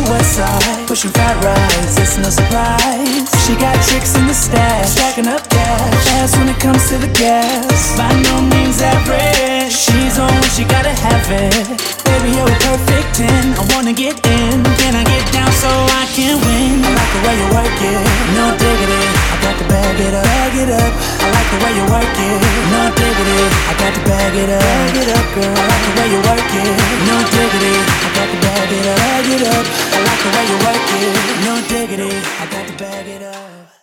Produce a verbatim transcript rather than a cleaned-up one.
west side, pushing fat rides, it's no surprise. She got tricks in the stash, stacking up cash, fast when it comes to the gas. By no means average, she's on when she gotta have it. Baby, you're a perfect ten, I wanna get in. Can I get down so I can win? I like the way you work it, no diggity, I got to bag it up, bag it up. I like the way you work it, no diggity, I got to bag it up, bag it up, girl. I like the way you work it, no diggity, I got to bag it up, bag it up. I like the way you work it, no diggity, I got to bag it up.